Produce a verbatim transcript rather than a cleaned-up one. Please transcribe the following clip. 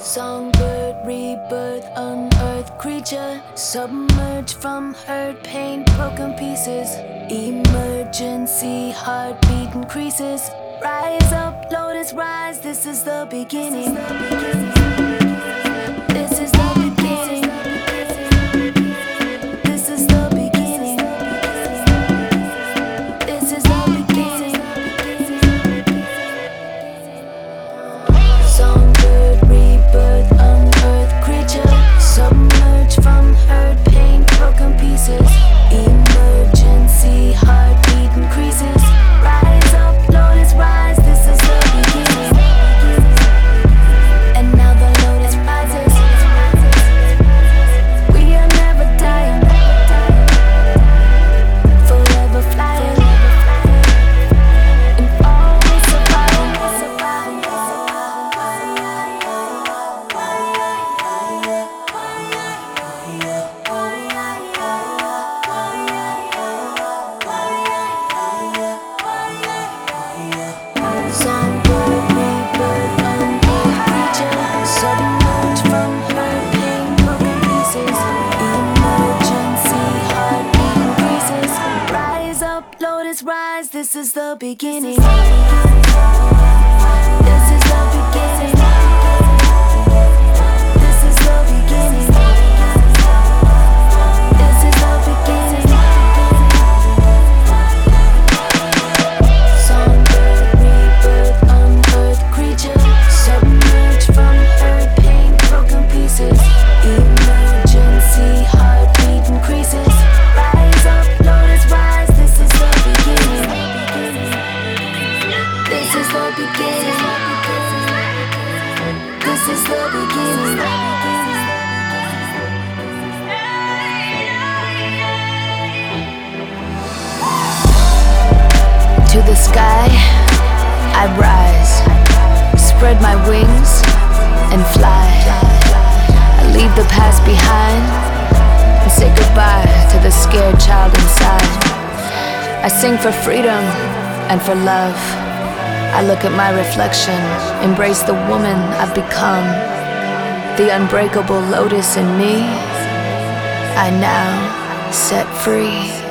Songbird, rebirth, unearthed creature, submerged from hurt, pain, broken pieces. Emergency, heartbeat increases. Rise up, lotus, rise. This is the beginning. This is the beginning. This is the beginning. This is the beginning. Songbird, rebirth, unearthed creature, submerged from hurt, pain, broken pieces. Emergency, heartbeat increases. Rise up, lotus, rise. This is the beginning. And now the lotus rises. We are never dying, forever flying, and always surviving. Songbird, rebirth, unearthed creature, submerged from hurt, pain, broken pieces. Emergency, heartbeat increases. Rise up, lotus, rise. This is the beginning. This is the beginning. This is the beginning. This is the beginning. Songbird, rebirth, unearthed creature, submerged from hurt, pain, broken pieces. Emergency, heartbeat increases. Rise up, lotus, rise. This is the beginning. This is the beginning. This is the beginning. To the sky I rise, spread my wings and fly. I leave the past behind and say goodbye to the scared child inside. I sing for freedom and for love. I look at my reflection, embrace the woman I've become. The unbreakable lotus in me, I now set free.